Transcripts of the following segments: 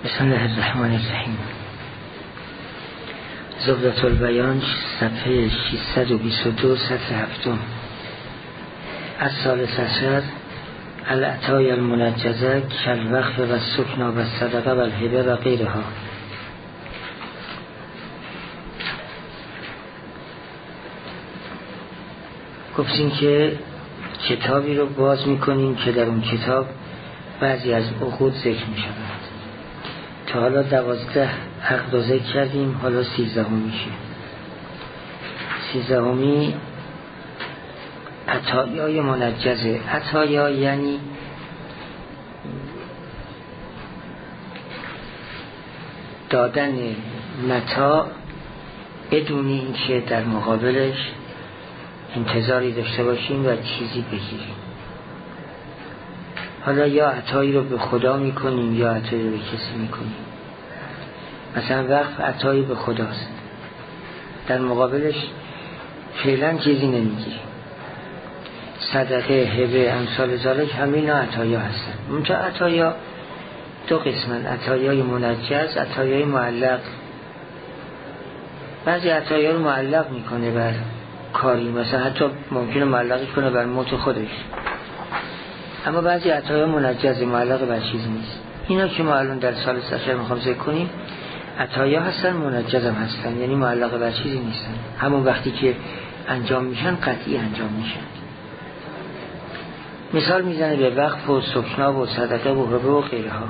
بسم الله الرحمن الرحیم. زبدة البیان صفحه 622 صفحه 7. الثالث عشر العطایا المنجزه کالوقف و السکن و الصدقه و الهبه و غیرها. گفتیم که کتابی رو باز میکنیم که در اون کتاب بعضی از عقود ذکر میشود. تا حالا 12 عقد رو ذکر کردیم، حالا 13 میشه. 13 عطایای منجزه. عطایا یعنی دادن متاع بدون اینکه در مقابلش انتظاری داشته باشیم و چیزی بگیریم. حالا یا عطایی رو به خدا میکنیم یا عطایی رو به کسی میکنیم. مثلا وقف عطایی به خداست، در مقابلش فعلا چیزی نمیگیریم. صدقه، هبه، امثال ذالک همین عطایا هستن. اونجا عطایا دو قسمن: عطایای منجز، عطایای معلق. بعضی عطایا رو معلق میکنه بر کاری، مثلا حتی ممکنه معلقش کنه بر موت خودش. اما بعضی عطایا منجز، معلق بر چیزی نیست. اینا که ما الان در سال سفر میخوام ذکر کنیم عطایا هستن، منجز هم هستن، یعنی معلق بر چیزی نیستن. همون وقتی که انجام میشن قطعی انجام میشن. مثال میزنه به وقف و سکنا و صدقه و هبه و غیرها.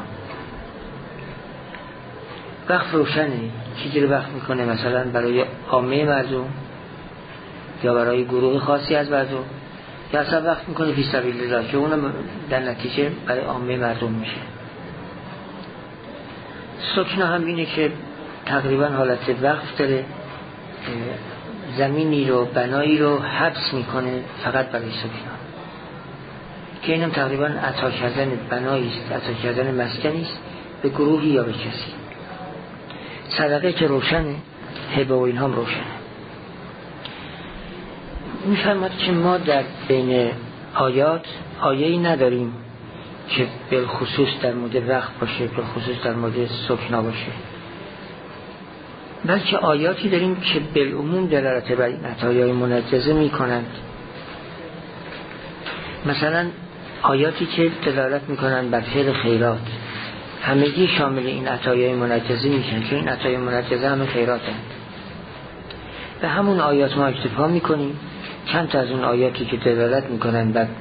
وقف روشنه، چیزی رو وقف میکنه مثلا برای عامه مردم یا برای گروه خاصی از مردم، یا اصلا وقف میکنه فی سبیل الله که اونم در نتیجه برای عامه مردم میشه. سکنا هم اینه که تقریبا حالت وقف داره، زمینی رو، بنایی رو حبس میکنه فقط برای سکنا، که اینم تقریبا عطا کردن بنایی است، عطا کردن مسکنی است به گروهی یا به کسی. صدقه که روشنه، هبه و این هم روشنه. میفهمد که ما در بین آیات آیه‌ای نداریم که بالخصوص در مورد وقف باشه، بالخصوص در مورد سکنا باشه، بلکه آیاتی داریم که بالعموم دلالت بر این عطایای منجزه میکنند. مثلا آیاتی که دلالت میکنند بر فعل خیرات همگی شامل این عطایای منجزه میشن، چون این عطایای منجزه همه خیراتند. به همون آیات ما اکتفا میکنیم. چند تا از اون آیاتی که دلالت میکنن بر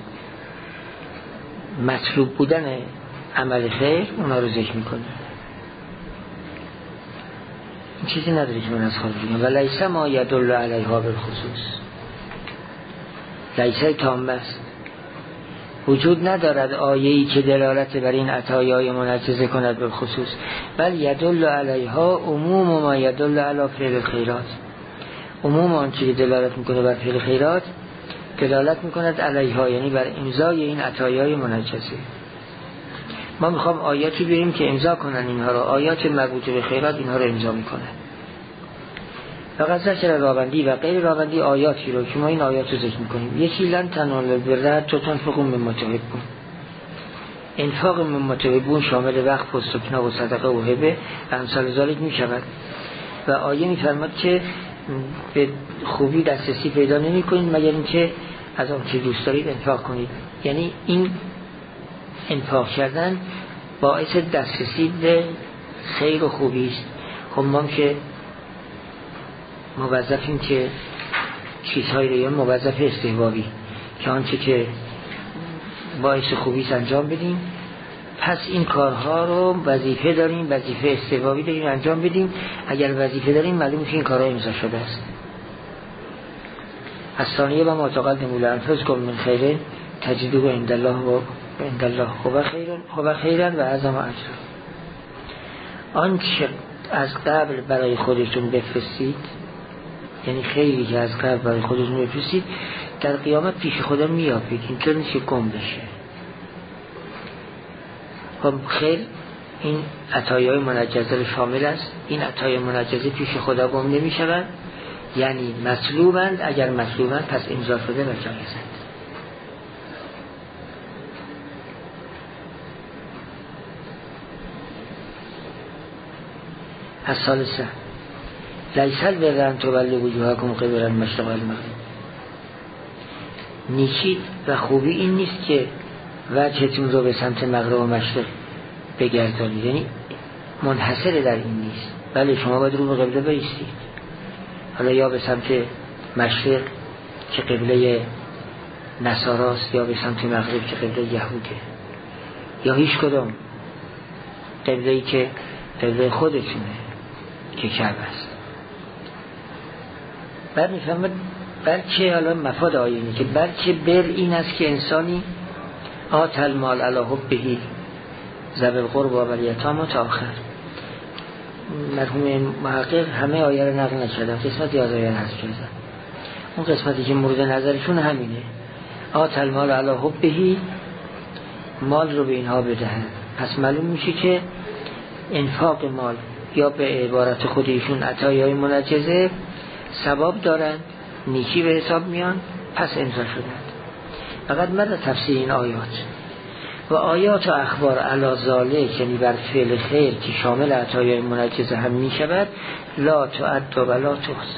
مطلوب بودن عمل خیر اونا رو ذکر میکنیم. این چیزی نداره که من از خارج بگم. و لیس ما یدل علیها بالخصوص، لیسه تامه است. وجود ندارد آیه‌ای که دلالت بر این عطایای منجزه کند بالخصوص، بل یدل علیها عموم ما یدل علی فعل الخیرات. عموم آنچه که دلالت میکنه بر فعل خیرات دلالت میکند علیها، یعنی بر امضای این عطایای منجزه. ما میخوام آیاتی بریم که امضا کنن اینها رو، آیات مربوط به خیرات اینها رو امضا میکنن. فقط ذکر راوندی و غیر راوندی آیاتی رو که ما این آیات رو ذکر میکنیم. یکی لن تنالوا البر حتی تنفقوا مما تحبون. انفاق مما تحبون شامل وقف و سکنا و صدقه و هبه و امثال ذالک میشود. و آیه میفرماد که به خوبی دسترسی پیدا نمی کنید مگر اینکه از آن چه دوست دارید انفاق کنید. یعنی این انفاق کردن باعث دسترسی به خیر و خوبی است. خب ما که موظفیم که چیزهایی رو، یا موظف استحبابی که آنچه که باعث خوبی است انجام بدیم، پس این کارها رو وظیفه داریم، وظیفه استحبابی داریم انجام بدیم. اگر وظیفه داریم معلومه که این کارها امضا شده است. الثانیه و ما تقدموا لانفسکم من خیر تجدوه عند الله و عند الله هو خیرا و اعظم اجرا. آنچه از قبل برای خودتون بفرستید، یعنی خیری که از قبل برای خودتون بفرستید، در قیامت پیش خدا میابید، اینطور نیست که گم بشه. خب خیر این عطایای منجزه شامل است. این عطایای منجزه پیش خدا گم نمی شوند، یعنی مطلوبند. اگر مطلوبند پس امضا شده و جایزند. از سال 3 لیسل برن تولوا وجوهکم قبل المشرق والمغرب. نیکی و خوبی این نیست که وجهتون رو به سمت مغرب و مشرق بگردانید، یعنی منحصر در این نیست. بله شما باید رو به قبله بایستید، حالا یا به سمت مشرق که قبله نصاراست، یا به سمت مغرب که قبله یهوده، یا هیچ کدام، قبله‌ای که قبله خودتونه که کعبه است. بعد میفهمد بلکه حالا مفاد آیه اینه که بلکه بر این است که انسانی آت المال علی حبه ذوی القربى والیتامی تا آخر. مرحوم محقق همه آیه رو نقل نکردم، قسمتی از آیه حذف کردم. اون قسمتی که مورد نظرشون همینه، آت المال علی حبه، مال رو به اینها بدهند. پس معلوم میشه که انفاق مال یا به عبارت خودشون عطایای منجزه ثواب دارن، نیکی به حساب میان، پس امضا شدند. فقط مدى تفسیر این آیات و آیات و اخبار علی ذالک، یعنی بر فعل خیر که شامل عطایای منجزه هم میشود، لا تعد و لا تحصی.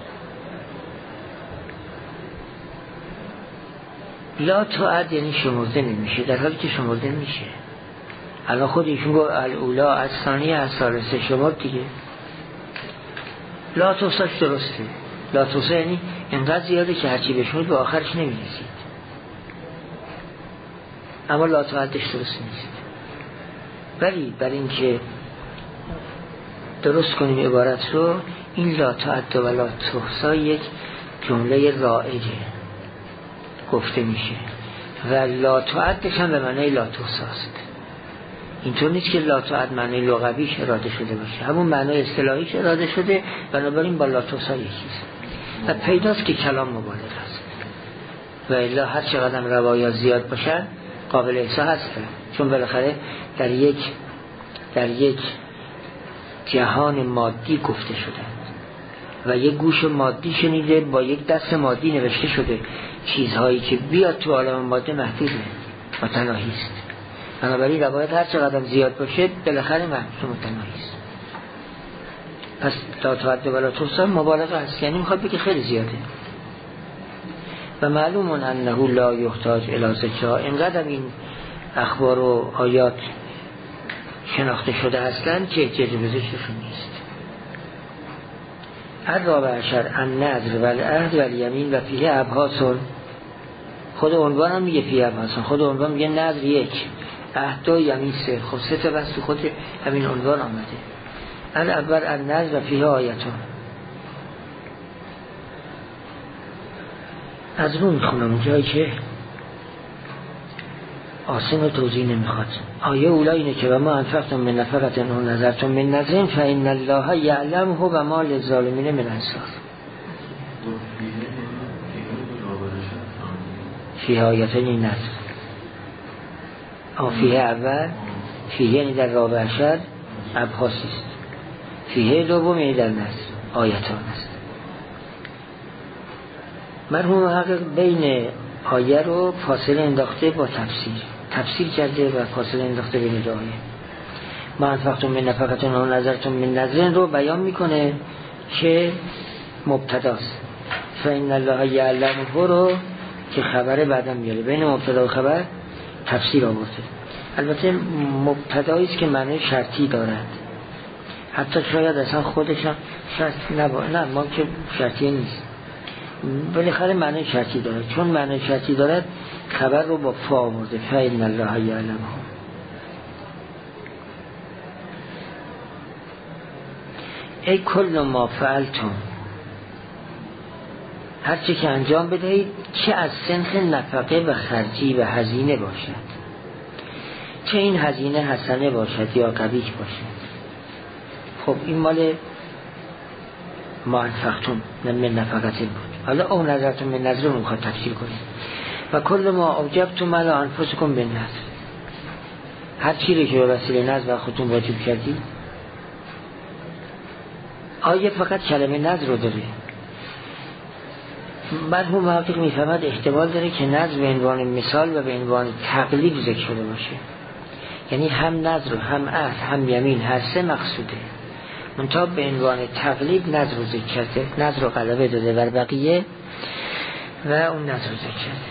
لا تعد یعنی شمرده نمیشه، در حالی که شمرده میشه. الان خود ایشون گفت الاولا از ثانیه از ثالثه شمرد دیگه. لا تحصیش درسته، لا تحصی یعنی اینقدر زیاده که هرچی بشمرد به آخرش نمیرسید، اما لا تعدش درست نیست. ولی برای اینکه درست کنیم عبارت رو، این لا تعد و لا تحصی یک جمله رائجه گفته میشه و لا تعدش هم به معنی لا تحصی است. اینطور نیست که لا تعد معنی لغویش اراده شده باشه، همون معنی اصطلاحیش اراده شده، بنابراین با لا تحصی یکیست و پیداست که کلام مبالغه است و الا هر چقدر روایات زیاد باشن قابل احصا هستن، چون بالاخره در یک جهان مادی گفته شدن و یک گوش مادی شنیده، با یک دست مادی نوشته شده. چیزهایی که بیاد تو عالم ماده محدوده و متناهی است، بنابراین روایت هر چقدر زیاد باشه بالاخره محدود و متناهی است. پس لا تعد و لا تحصی مبالغه است، یعنی میخواد بگه خیلی زیاده. و معلوم انه لا یحتاج الی ذکر، اینقدر این اخبار و آیات شناخته شده هستند که احتیاج به ذکرشون نیست. الرابع عشر النذر و العهد و الیمین و فیه ابحاثون. خود عنوان هم میگه فیه ابحاثون، خود عنوان میگه نذر 1، عهد 2، یمین 3. خب 3 تا بس تو خود همین عنوان آمده. الاول النذر و فیه آیتون. از رو میخونم جایی که آسم و توضیح نمیخواد. آیه اولا اینه که و ما انفقتم من نفقت انه نظرتم من نظرین فإن الله یعلمه و ما للظالمین من انصار. فیه آیتین نظر. فیه اول، فیه یعنی در رابع عشر ابحاثیست، فیه دوم یعنی در نظر آیتان است. مرحوم محقق بین آیه رو فاصله انداخته با تفسیر کرده و فاصله انداخته بین دو آیه. ما انفقتم من نفقتون و نظرتم من نظرین رو بیان میکنه که مبتداست. فإن الله یعلمه رو که خبر بعدم میاره، بین مبتدا و خبر تفسیر آورده. البته مبتدایی است که معنی شرطی دارد، حتی شاید اصلا خودش هم شرط نه ما که شرطی نیست، بالاخره معنی شرطی دارد. چون معنی شرطی دارد خبر رو با فا آورده، فإن الله یعلمه. ای کل ما فعلتم، هرچی که انجام بدهید چه از صنف نفقه و خرجی و هزینه باشد، چه این هزینه حسنه باشد یا قبیح باشد. خب این مال ما انفقتم من نفقته بود، حالا او نظرتون من نظر رو میخواد تفسیر کنید. و کل ما اوجبتم علی انفسکم بالنذر، هر چیزی که به وسیله نذر و خودتون واجب کردید. آیه فقط کلمه نذر رو داره. مرحوم محقق میفهمد احتمال داره که نذر به عنوان مثال و به عنوان تقلیب ذکر شده باشه، یعنی هم نذر هم عهد هم یمین هر سه مقصوده. منتها به عنوان تقلیب نذر رو ذکر کرده، نذر رو غلبه داده بر بقیه و اون نذر رو ذکر کرده.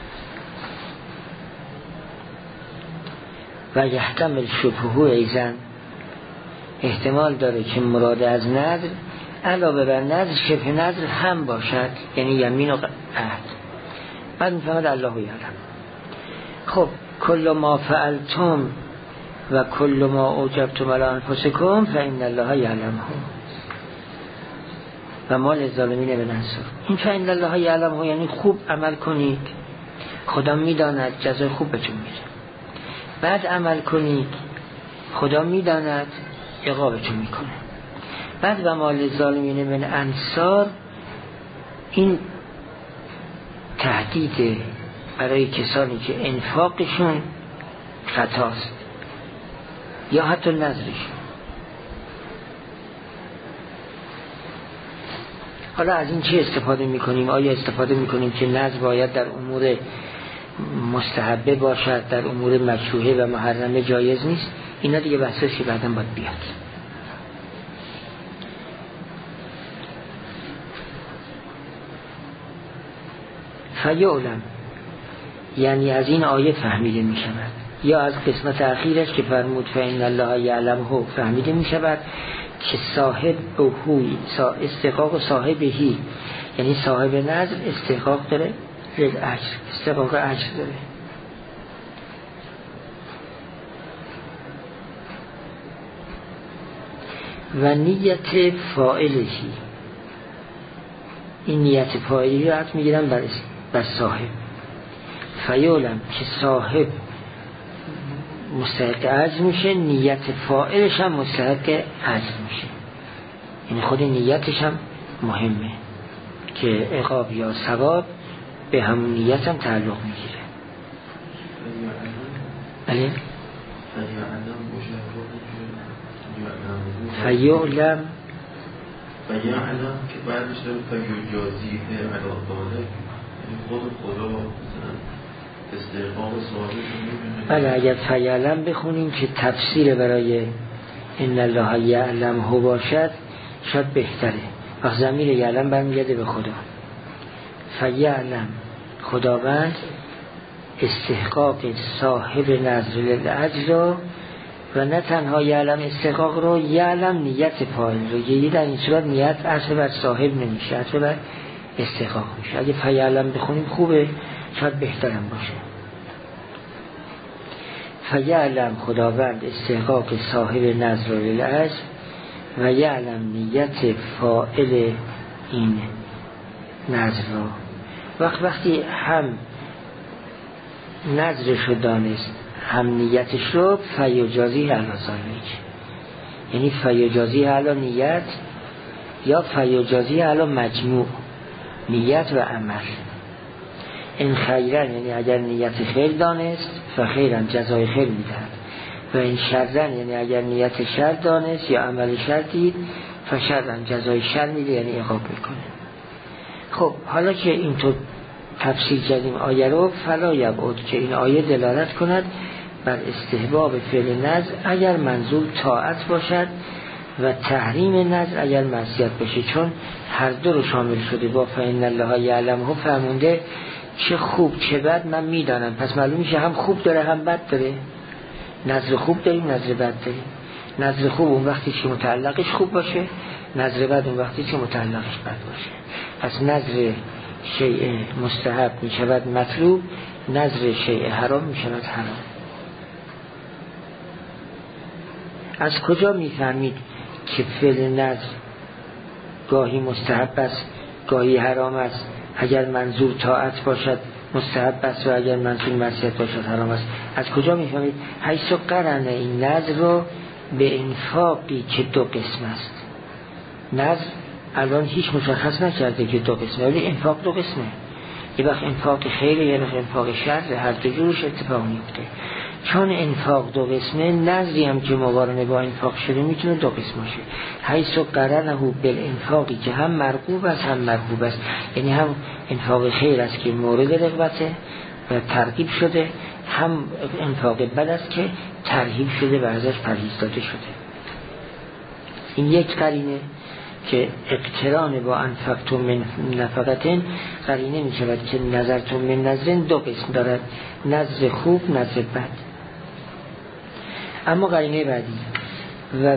و یحتمل شبهه ایزن، احتمال داره که مراد از نذر علاوه بر نذر شبه نذر هم باشد، یعنی یمین و عهد. بعد میفهمد الله یعلم. خب کل ما فعلتم و کل ما اوجبتم علی انفسکم فإن الله یعلمه و ما للظالمین من انصار. این فإن الله یعلمه یعنی خوب عمل کنید، خدا میداند جزای خوب بهتون میده. بعد عمل کنید، خدا میداند عقابتون میکنه. بعد و ما للظالمین من انصار، این تهدید برای کسانی که انفاقشون خطاست یا حتی نذرشون. حالا از این چه استفاده میکنیم؟ آیا استفاده میکنیم که نذر باید در امور مستحبه باشد، در امور مکروهه و محرمه جایز نیست؟ اینا دیگه بحثش که بعداً باید بیاد. فیعلم یعنی از این آیه فهمیده می شود، یا از قسمت اخیرش که فرمود فإن الله یعلمه فهمیده می شود که صاحب بهوی استحقاق صاحبهی، یعنی صاحب نذر استحقاق داره اجر، استحقاق اجر داره. و نیت فاعلهی، این نیت فاعلی رو حد میگیرن بر صاحب. فیعلم که صاحب مستحق اجر میشه، نیت فاعلش هم مستحق اجر میشه. یعنی خود نیتش هم مهمه که عقاب یا ثواب به همون نیت هم تعلق میگیره. بله؟ فیعلم که بعدش داره فیجازیه علاقاله، یعنی خود خدا استحقاق صاحبش. بله اگر فیعلم بخونیم که تفسیر برای ان الله یعلمه باشد شاید بهتره. وقت ضمیر یعلم برمیگرده به خدا. فیعلم خداوند استحقاق صاحب نذر الاجر و نه تنها یعلم استحقاق رو، یعلم نیت فاعل رو. یه در این صورت نیت اصل بر صاحب نمیشه، اصل بر استحقاق میشه. اگه فیعلم بخونیم خوبه، شاید بهترم باشه. فیعلم خداوند استحقاق صاحب نذر الاجر و یعلم نیت فاعل این نذر رو. وقتی هم نذرش رو دانست هم نیتش رو، فیجازی علی ذالک، یعنی فیجازی علی نیت یا فیجازی علی مجموع نیت و عمل. این خیرن یعنی اگر نیت خیر دانست فخیرن جزای خیر میدهد، و این شرن یعنی اگر نیت شر دانست یا عمل شر دید فشرن جزای شر میده، یعنی عقاب میکنه. خب حالا که اینطور تفسیر کردیم آیه رو، فلا یبعد که این آیه دلالت کند بر استحباب فعل نذر اگر منظور طاعت باشد و تحریم نذر اگر معصیت باشه، چون هر دو رو شامل شده. با فإن الله یعلمه فرمونده چه خوب چه بد من میدانم، پس معلوم میشه هم خوب داره هم بد داره. نذر خوب داریم، نذر بد داریم. نذر خوب اون وقتی که متعلقش خوب باشه، نذر بد اون وقتی که متعلقش بد باشه. پس نذر شیء مستحب میشود مطلوب، نذر شیء حرام میشود حرام. از کجا میفهمید که فعل نذر گاهی مستحب است گاهی حرام است؟ اگر منظور طاعت باشد مستحب است و اگر منظور معصیت باشد حرام است. از کجا میفهمید؟ حیث قرن این نذر رو به انفاقی که دو قسم است. نذر الان هیچ مشخص نکرده که دو قسمه، ولی انفاق دو قسمه. یه وقت انفاق خیره، یه وقت انفاق شر، هر دو جورش اتفاق میفته. چون انفاق دو قسمه، نذری هم که مقارنه با انفاق شده میتونه دو قسم باشه. حیث قرنه بالانفاقی که هم مرغوب است هم مرغوب است، یعنی هم انفاق خیر است که مورد رغبته و ترغیب شده، هم انفاق بد است که ترهیب شده و ازش پرهیز داده شده. این یک قرینه که اقتران با انفقتم من نفقتن قرینه می شود که نظرتم من نظرن دو قسم دارد، نظر خوب، نظر بد. اما قرینه بعدی و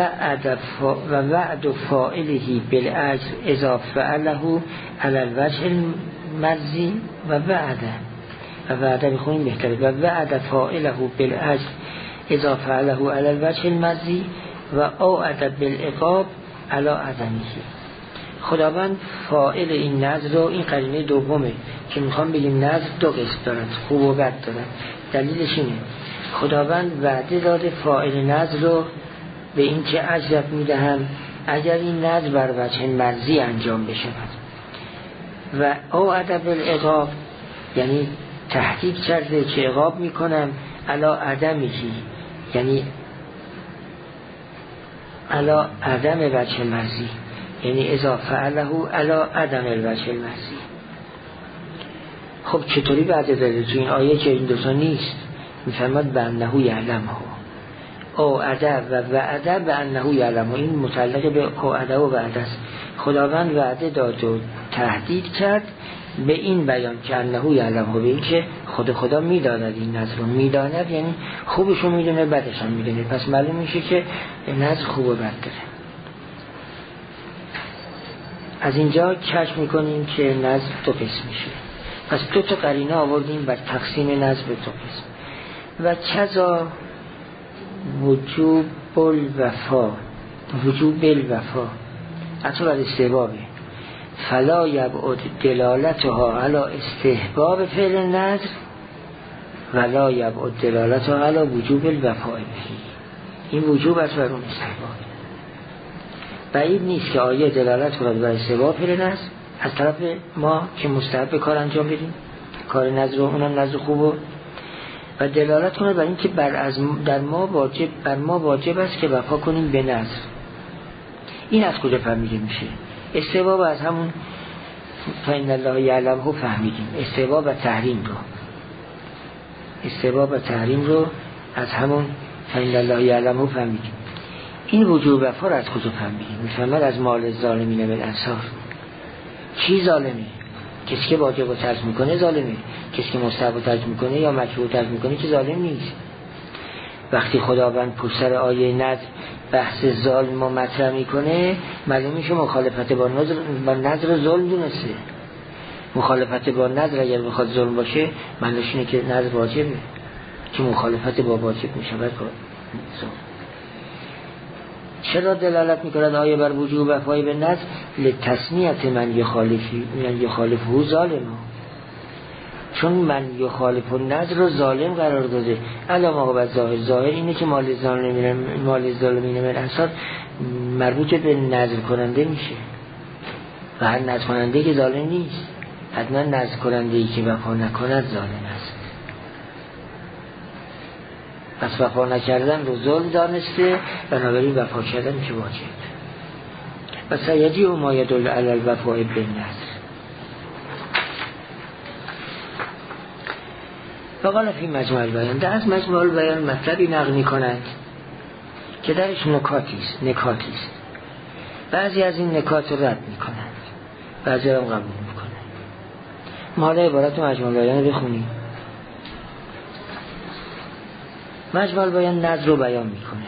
وعد فاعله بالاجر اذا فعله علی الوجه المرضی و وعده بخونیم بهتره، و وعد فاعله بالاجر اذا فعله علی الوجه المرضی و اوعد بالعقاب علی عدمه. خداوند فاعل این نذر رو، این قرینه دومه که میخوام بگیم نذر دو قسم دارد، خوب و بد دارد. دلیلش اینه خداوند وعده داده فاعل نذر رو به این که اجرت میدهم اگر این نذر بر وجه مرضی انجام بشود، و اوعد بالعقاب یعنی تهدید کرده که عقاب میکنم علی عدمه، یعنی علی عدم وجه مرضی، یعنی اذا فعله علی عدم الوجه المرضی. خب چطوری وعده داده؟ تو این آیه که این دوتا نیست، میفرماد به انه یعلمه، اوعده و وعده به انه یعلمه، این متعلق به اوعده و وعده است. خداوند وعده داد و تهدید کرد به این بیان که انه یعلمه، به این که خدا میداند این نظر رو میداند، یعنی خوبش رو میدونه بدش هم میدونه، پس معلوم میشه که نظر خوب و بد داره. از اینجا کشف میکنیم که نظر دو قسم میشه. پس دو تا قرینه آوردیم بر تقسیم نظر به دو قسم. و کذا وجوب الوفا حتی بر استحبابه، فلا یبعد دلالتها علی استحباب فعل نذر ولا یبعد دلالتها علی وجوب الوفا به. این وجوب است بر اون استحباب. بعید نیست که آیه دلالت کنند بر استحباب فعل نذر از طرف ما که مستحب کار انجام بدیم، کار نذر اونم نذر خوبه، و دلالت کنه بر این که بر ما واجب است که وفا کنیم به نذر. این از کجا فهمیده میشه؟ استحباب از همون فإن الله یعلمه فهمیدیم، استحباب و تحریم رو از همون فإن الله یعلمه فهمیدیم. این وجوب وفا رو از کجا فهمیدیم؟ میفهمد از مال ظالمین بالانصار. کی ظالمه؟ کسی که واجب رو ترک میکنه ظالمه، کسی که مستحب رو ترک میکنه یا مکروه رو ترک میکنه که ظالم نیست. وقتی خداوند پشت سر آیه نذر بحث ظلم رو مطرح میکنه، معلوم میشه مخالفت با نذر ظلم دونسته. مخالفت با نذر اگر بخواد ظلم باشه معنیش اینه که نذر واجبه، که مخالفت با واجب میشود ظلم. چرا دلالت میکند آیه بر وجوب وفای به نذر؟ لتسمیت من یخالفه ظالم، چون من یخالف النذر رو ظالم قرار داده. علامه بر ظاهر اینه که مال ظالمین من انصار مربوط به نذر کننده میشه و هر نذر کننده که ظالم نیست، حتما نذر کننده ای که وفا نکند ظالم است. پس وفا نکردن رو ظلم دانسته، بنابراین وفا کردن میشه واجب. و سیدی و ما یدل علی الوفاء بالنذر. فقال فی مجموع البیان، در از مجموع البیان مطلبی نقل می‌کنند که درش نکاتی است. بعضی از این نکات رو رد می‌کنند، بعضی رو قبول می‌کنند. ما حالا عبارت مجموع البیان رو بخونیم. مجموع البیان نذر رو بیان می‌کنه،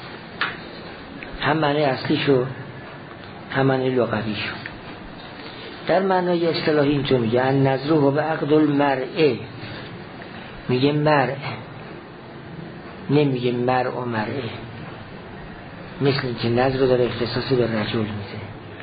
هم معنی اصلیشو هم معنی لغویشو. در معنای اصطلاحی اینطور میگه النذر هو عقد المرء، میگه مرء، نمیگه مرء و مرء، مثل اینکه نذر رو داره اختصاصی به رجل میده،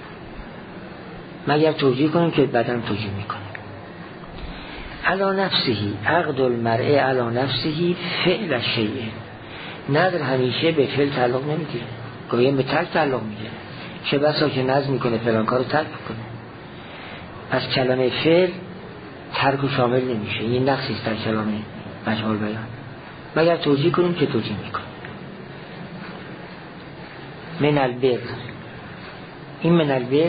مگر توجیه کنیم که بعدم توجیه میکنه. علی نفسهی عقد المرء علی نفسهی فعل شیء. نذر همیشه به فعل تعلق نمیگیره، گاهی به ترک تعلق میگیره، چه بسا که نذر میکنه فلان کارو ترک میکنه. پس کلمه فعل ترک و شامل نمیشه، این نقصی است در کلام مجموع البیان، مگر توجیه کنیم که توجیه میکنه. من البر، این من البر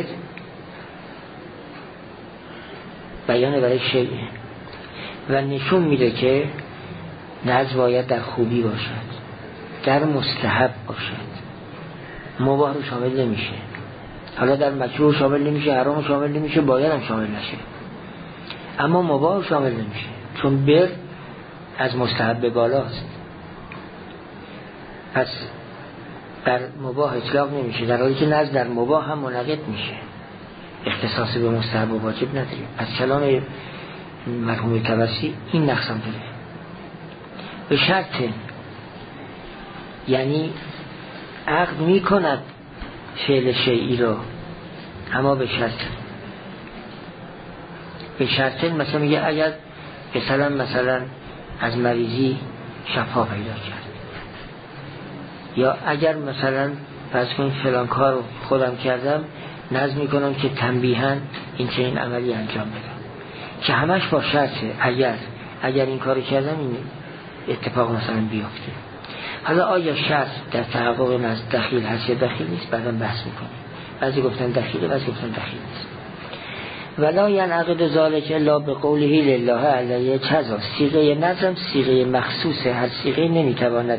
بیان برای شیء و نشون میده که نذر باید در خوبی باشد، در مستحب باشد، مباح رو شامل نمیشه. حالا در مکروه شامل نمیشه، حرام شامل نمیشه، باید هم شامل نشه، اما مباح شامل نمیشه، چون بر از مستحب بالاست. پس در مباح اطلاق نمیشه، در حالی که نزد در مباح هم منعقد میشه، اختصاص به مستحب و واجب نداریم. از کلام مرحوم طبرسی این نقص هم داره. به شرط، یعنی عقد میکند فعل شیئی رو، اما به شرط مثلا میگه اگر مثلا از مریضی شفا پیدا کرد، یا اگر مثلا فرض کنید فلان کار رو خودم کردم، نظم میکنم که تنبیهاً این چنین عملی انجام بدم، که همش با شرطه اگر این کارو کردم این اتفاق مثلا بیفته. حالا آیا شرط در تحقق نزد دخیل هست یا دخیل نیست، بعدا بحث میکنیم. بعضی گفتن دخیله، بعضی گفتن دخیل نیست. ولا ینعقد ذلک الا بقوله لله علیه کذا. صیغه نظم صیغه مخصوصه، هر صیغه نمیتواند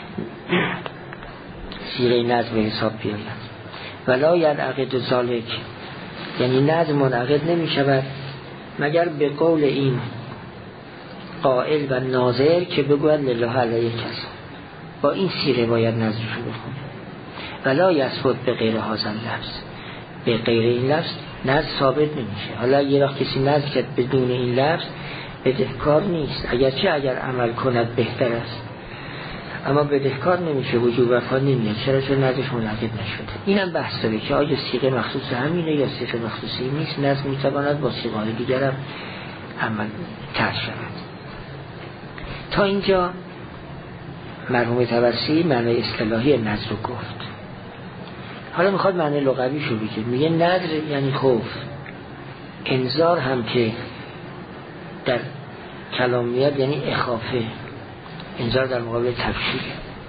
صیغه نظم به حساب بیاید. ولا ینعقد ذلک، یعنی نظم منعقد نمی شود مگر به قول این قائل و ناظر که بگوید لله علیه کذا. با این صیغه باید نظرشو بخونه. ولا یثبت به غیر هذا اللفظ، به غیر این لفظ نظر ثابت نمیشه. حالا یه وقت کسی نظر کرد بدون این لفظ بدهکار نیست، اگر عمل کند بهتر است، اما بدهکار نمیشه، وجوب وفا نمیاد. چرا؟ چون نظرش منعقد نشده. اینم بحث داره که آیا صیغه مخصوص همینه یا صیغه مخصوصی نیست. نظر میتواند با صیغه‌های دیگر هم عمل تر شود. تا اینجا مرحوم طبرسی معنی اصطلاحی نظر رو گفت. حالا میخواد معنی لغوی شو بگه. میگه نظر یعنی خوف. انذار هم که در کلام میاد یعنی اخافه، انذار در مقابل تبشیر.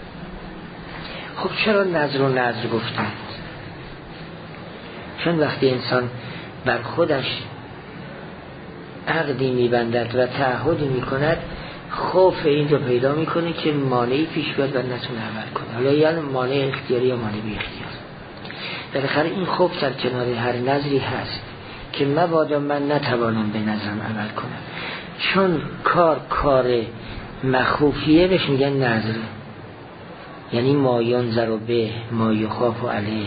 خب چرا نظر و نظر گفتند؟ چون وقتی انسان بر خودش عقدی میبندد و تعهدی میکند، خوف این رو پیدا میکنه که مانعی پیش بیاد و نتونه عمل کنه. حالا یعنی مانع اختیاری یا مانع بی اختیار. بالاخره این خوف در کنار هر نظری هست که مبادا من نتوانم به نظرم عمل کنم، چون کار مخوفیه بهش میگن نظر، یعنی ما ینظر به ما یخاف علیه،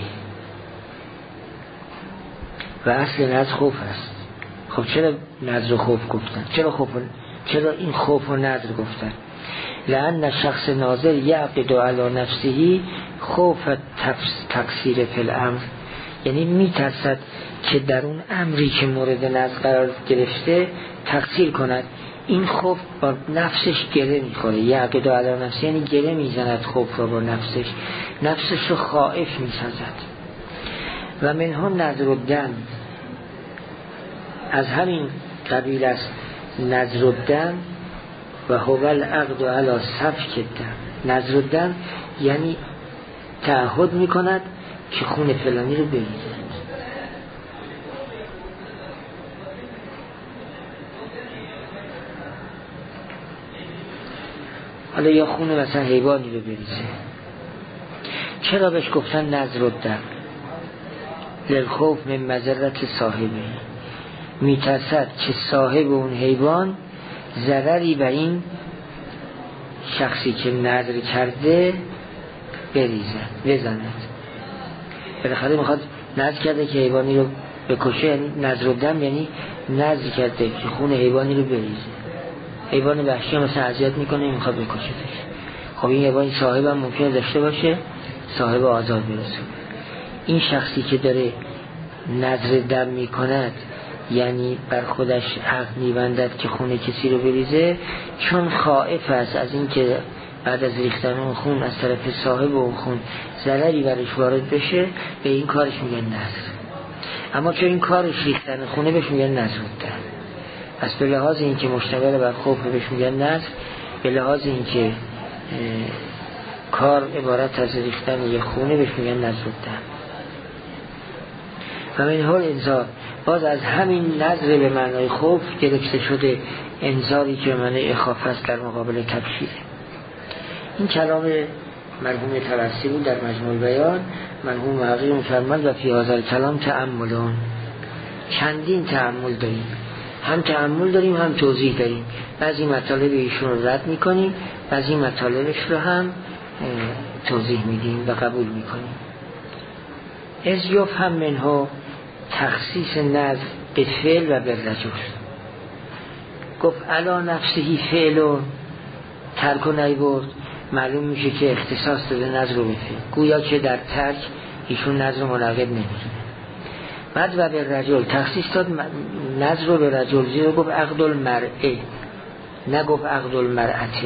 و اصل نظر خوف است. خب چرا نظر و خوف گفتن؟ چرا این خوف و نظر گفتن؟ لأن شخص ناظر یعقد علی نفسه خوف تقصیر فی الامر، یعنی میترسد که در اون امری که مورد نظر قرار گرفته تقصیر کند. این خوف با نفسش گره میخوره. یعقد علی نفسه یعنی گره میزند خوف رو با نفسش رو خائف میسازد. و منها نظر الدم، از همین قبیل است نظر الدم. و هو العقد علی سفک الدم. نظر الدم یعنی تعهد میکند که خون فلانی رو بریزد. حالا یا خون مثلا حیوانی رو بریزه. چرا بهش گفتن نظر الدم؟ للخوف من مضرت صاحبه، میترسد که صاحب اون حیوان ضرری بر این شخصی که نظر کرده بزند. بالاخره میخواد نظر کرده که حیوانی رو بکشه، یعنی نظر الدم یعنی نظر کرده که خون حیوانی رو بریزه. حیوان وحشی مثلا اذیت میکنه، میخواد بکشتش. خب این حیوان صاحب هم ممکنه داشته باشه، صاحب آزاد برسه. این شخصی که داره نظر دم میکند یعنی بر خودش عقد میبندد که خون کسی رو بریزه، چون خائف است از این که بعد از ریختن اون خون از طرف صاحب اون خون ضرری برش وارد بشه، به این کارش میگن نظر. اما چون این کارش ریختن خونه بهش میگن نظر الدم. پس به لحاظ این که مشتمل بر خوف بهش میگن نظر، به لحاظ این که کار عبارت از ریختن یه خونه بهش میگن نظر الدم. و من حال انذار، باز از همین نظر به معنای خوف گرفته شده انذاری که معنای اخافه است در مقابل تبشیر. این کلام مرحوم طبرسی بود در مجموع بیان. مرحوم محقق می‌فرماید و فی هذا الکلام تأملون، چندین تأمل داریم، هم تأمل داریم هم توضیح داریم. بعضی مطالب ایشون رو رد میکنیم، بعضی مطالبش رو هم توضیح میدیم و قبول میکنیم. از یفهم منه تخصیص نظر به فعل و به رجل. گفت علا نفسهی فعل و ترک و نیبرد، معلوم میشه که اختصاص داده نظر رو به فعل، گویا که در ترک ایشون نظر منعقد نمیکنه. بعد و به رجل تخصیص داد نظر رو به رجل، زیرا گفت عقد المرئه، نگفت عقد المرأته،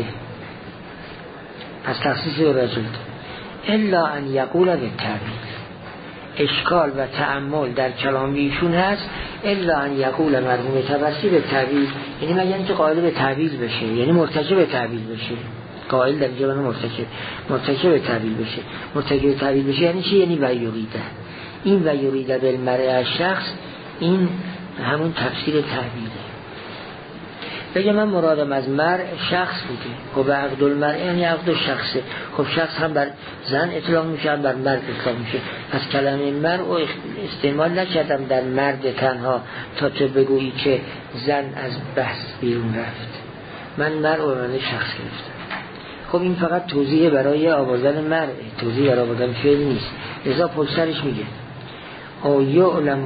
از تخصیص به رجل داد. الا ان یقول به تعبیر، اشکال و تأمل در کلام ایشون هست. الا ان یقول مرحوم طبرسی به تعبیر، یعنی مگر اینکه قائل به تعبیر بشه، یعنی مرتکب به تعبیر بشه. قائل در جبن مرتکب به تعبیر بشه. مرتکب به تعبیر بشه یعنی چی؟ یعنی و یریده. این و یریده بالمرء شخص، این همون تفسیر تعبیره. بگه من مرادم از مرء شخص بوده، و عقد المرء یعنی عقد شخصه. خب شخص هم بر زن اطلاق میشه، هم بر مرد اطلاق میشه. پس کلمه مرء رو استعمال نکردم در مرد تنها تا تو بگویی که زن از بحث بیرون رفت. من مرء رو به شخص گرفتم. خب این فقط توضیح برای آوردن مرء، توضیح برای آوردن فعل نیست. لذا پشترش میگه او یعلم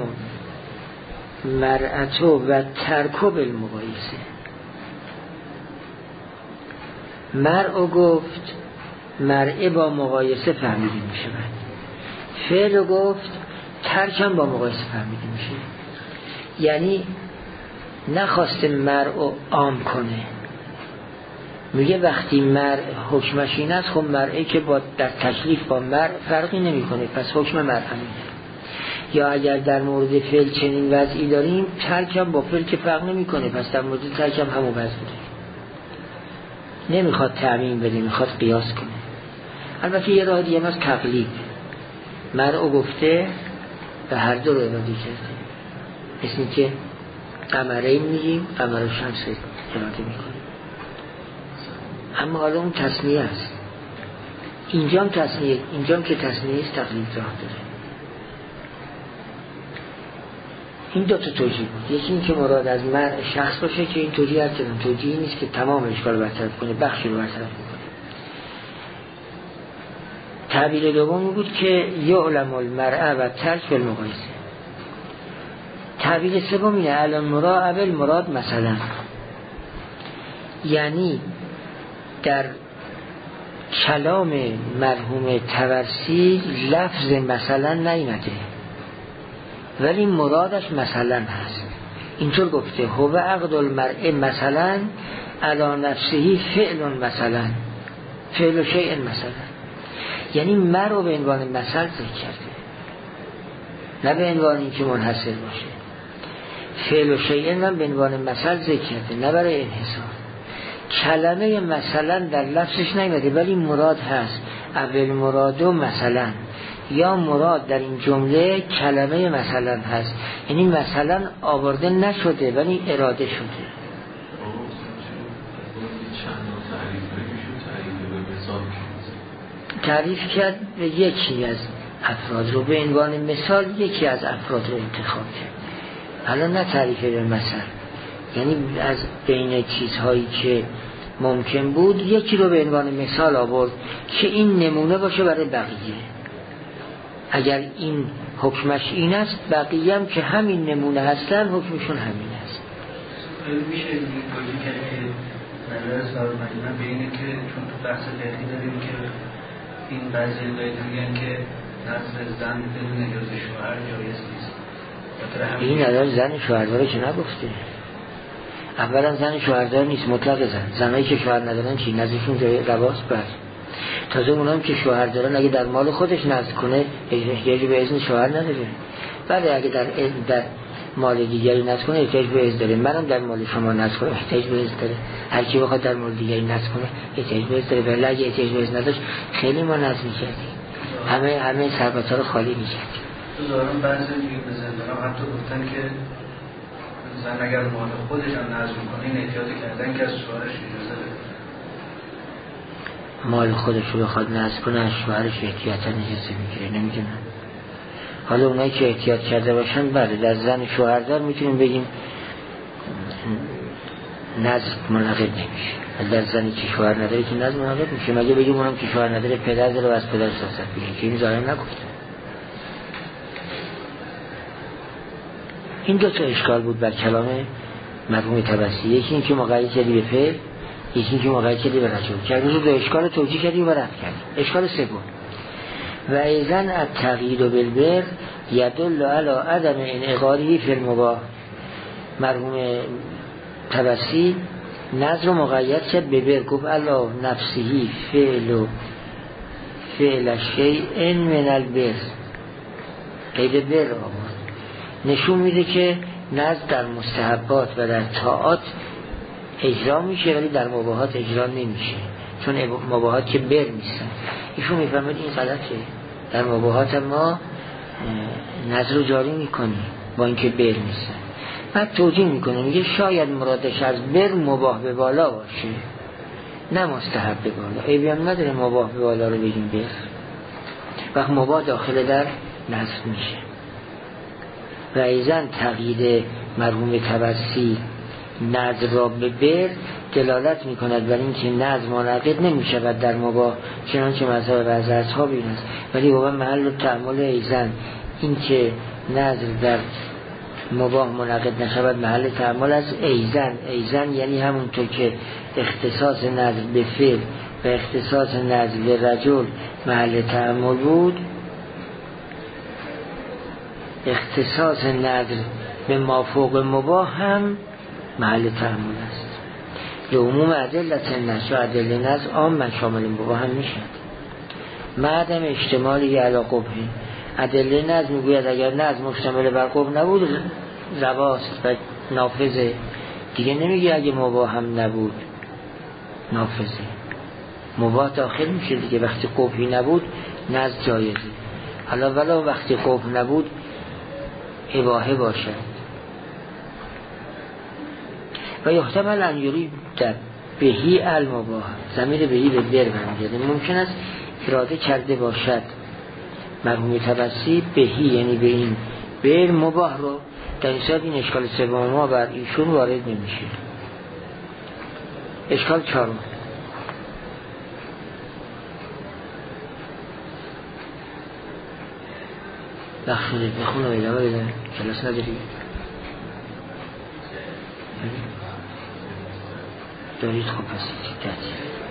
مرأتو و ترکو بالمقایسه. مرء گفت مرء با مقایسه فهمیده میشه، فعل گفت ترکم با مقایسه فهمیده میشه. یعنی نخواسته مرء عام کنه، میگه وقتی مرء حکمش این است، خب مرئی که با در تکلیف با مرء فرقی نمیکنه، پس حکم مرء همینه. یا اگر در مورد فعل چنین وضعی داریم، ترکم با فعل که فرق نمیکنه، پس در مورد ترکم همون وضع بوده. نمیخواد تعمیم بده، میخواد قیاس کنه. البته یه راه دیگه هم از تقلیب، مرء گفته و هر دو رو اراده کرده، مثل که قمرین میگیم، قمر و شمس اراده میکنیم. اما حالا اون تصنیه است، اینجام تصنیه، اینجام که تصنیه است تقلیب راه داره. این دو تا توجیه بود. یکی این که مراد از مرء شخص باشه که این توجیه هست، توجیه نیست که تمام اشکال برطرف کنه، بخشی رو برطرف کنه. تعبیر دوم بود که یعلم المرء و ترک بالمقایسه. تعبیر سوم اینه المراد بالمراد مثلا، یعنی در کلام مرحوم طبرسی لفظ مثلا نیامده، ولی مرادش مثلا هست. اینطور گفته هو عقد المرء مثلا علی نفسه فعل مثلا، فعل شیء مثلا، یعنی مرء به عنوان مثل ذکر کرده، نه به عنوان اینکه منحصر باشه. فعل شیء هم به عنوان مثل ذکر کرده، نه برای انحصار. کلمه مثلا در لفظش نیامده، ولی مراد هست. اول مرادو مثلا، یا مراد در این جمله کلمه مثلا هست، یعنی مثلا آورده نشده ولی اراده شده. تعریف کرد به یکی از افراد رو، به عنوان مثال یکی از افراد رو انتخاب کرد. الان نه تعریف به مثل، یعنی از بین چیزهایی که ممکن بود یکی رو به عنوان مثال آورد که این نمونه باشه برای بقیه. اگر این حکمش این است، بقیه هم که همین نمونه هستن حکمشون همین است. میشه این توجیه کرد که نظر سوال مجموعه به اینه که چون تو بحث فقهی داریم که این بعضی باید میگن که نظر زن بدون اجازه شوهر جایز نیست. این نظر زن شوهرداره که نگفته. اولا زن شوهردار نیست، مطلق زنایی که شوهر ندارن چی نظرشون جای رواست بر. تازه اونام که شوهر دارن اگه در مال خودش نظر کنه احتیاج به اذن شوهر نداره. بله اگه در مال دیگری نظر کنه احتیاج به اذن داره. منم در مال شما نظر کنم احتیاج به اذن داره. هر کی بخواد در مال دیگری نظر کنه احتیاج به اذن داره. ولی اگه احتیاج به اذن نداشت خیلی ما نظر می‌کردیم. همه ثروت‌ها رو خالی می‌کردیم. تو دارم بعضی میگن حتی گفتن که زن اگر مال خودش هم نظر می‌کنه این احتیاج کردن که از شوهرش اجازه بده. مال خودش رو بخواد نذر کنه از شوهرش احتیاطاً اجازه میگیره. نمیدونم حالا اونایی که احتیاط کرده باشن بله در زن شوهردار میتونیم بگیم نذر منعقد نمیشه. در زنی که شوهر نداره که نذر منعقد میشه. مگه بگیم اونم که شوهر نداره پدر داره و از پدر سیاست بگیم که این ظاهر نگفته. این دو تا اشکال بود بر کلام مرحوم طبسی. یکی این که مقید کردی به فعل، یکی این که مقید کردی به رجل. که دو اشکال توجیه کردی و رفت کردی. اشکال سوم و ایزن التغییر بالبر یدل علی عدم انعقاده فی المباح. مرحوم طبسی نظر رو مقید کرد به بر، گفت علی نفسهی فعل شیء من البر، قید بر آورد. نشون میده که نظر در مستحبات و در طاعات اجرا میشه ولی در مباحات اجرا نمیشه، چون مباحات که بر نیستن. ایشون میفهمید این غلطه. در مباحات ما نظر رو جاری میکنی با اینکه بر نیستن. بعد توجیه میکنه میگه شاید مرادش از بر مباح به بالا باشه نه مستحب به بالا. عیبی نداره مباح به بالا رو بگیم بر، وقت مباح داخل در نظر میشه. و ایزن تغییر مرحوم طبسی نظر را به بر دلالت میکند بر این که نظر منعقد نمیشود در مباح، چنانچه مذهب بعضی اصحاب این است. ولی هو محل تعامل ایزن، این که نظر در مباح منعقد نشود محل تعامل از ایزن. ایزن یعنی همونطور که اختصاص نظر به فعل و اختصاص نظر به رجل محل تعامل بود، اختصاص نظر به مافوق مباح هم محل تعامل است. لعموم ادلت النص و ادله نص عام من شامل مباح هم میشد. معدم اجتماعی علی قبح. ادله نص میگوید اگر نص مشتمل بر قبح نبود رواست و نافذه. دیگه نمیگه اگه مباح هم نبود نافذه. مباح داخل میشه دیگه. وقتی قبحی نبود نص جایزه. حالا ولو وقتی قبح نبود اباحه باشد. و یحتمل ان یرید بهی المباح، ضمیر بهی به بر برمیگرده. ممکن است اراده کرده باشد مرحوم طبسی بهی یعنی به این بر مباح رو. در این صورت این اشکال سوم ما بر ایشون وارد نمیشه. اشکال چهارم بخشونه بخونه و ادامه بده. کلاس نداری؟ دارید؟ خب پس دیدت